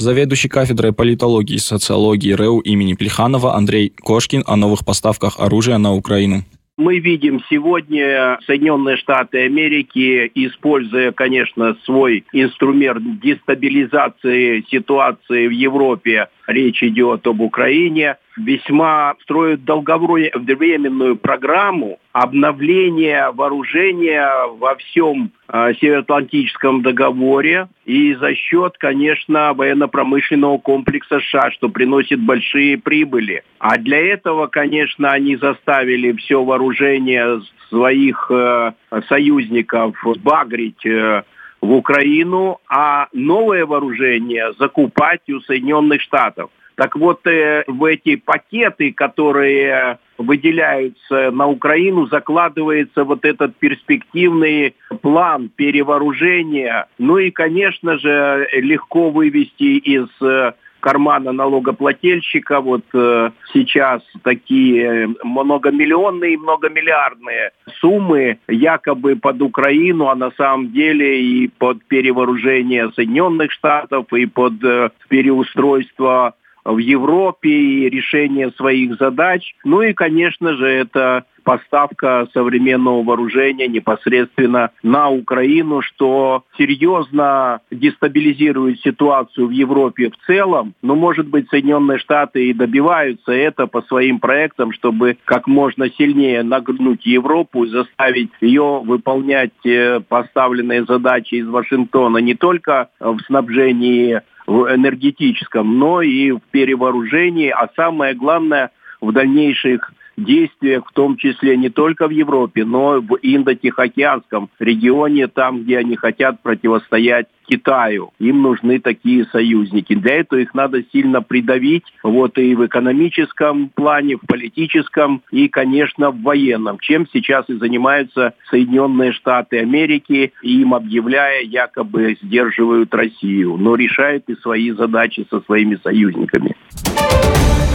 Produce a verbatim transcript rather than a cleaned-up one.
Заведующий кафедрой политологии и социологии РЭУ имени Плеханова Андрей Кошкин о новых поставках оружия на Украину. Мы видим сегодня Соединенные Штаты Америки, используя, конечно, свой инструмент дестабилизации ситуации в Европе, речь идет об Украине, весьма строят долговременную программу обновления вооружения во всем э, Североатлантическом договоре и за счет, конечно, военно-промышленного комплекса США, что приносит большие прибыли. А для этого, конечно, они заставили все вооружение своих э, союзников сбагрить э, в Украину, а новое вооружение закупать у Соединенных Штатов. Так вот, э, в эти пакеты, которые выделяются на Украину, закладывается вот этот перспективный план перевооружения. Ну и, конечно же, легко вывести из э, кармана налогоплательщика вот э, сейчас такие многомиллионные и многомиллиардные суммы якобы под Украину, а на самом деле и под перевооружение Соединенных Штатов, и под э, переустройство в Европе и решение своих задач. Ну и, конечно же, это поставка современного вооружения непосредственно на Украину, что серьезно дестабилизирует ситуацию в Европе в целом. Но, может быть, Соединенные Штаты и добиваются это по своим проектам, чтобы как можно сильнее нагнуть Европу и заставить ее выполнять поставленные задачи из Вашингтона не только в снабжении в энергетическом, но и в перевооружении, а самое главное в дальнейших действиях, в том числе не только в Европе, но и в Индо-Тихоокеанском регионе, там, где они хотят противостоять Китаю. Им нужны такие союзники. Для этого их надо сильно придавить, вот и в экономическом плане, в политическом и, конечно, в военном, чем сейчас и занимаются Соединенные Штаты Америки, им объявляя, якобы сдерживают Россию, но решают и свои задачи со своими союзниками.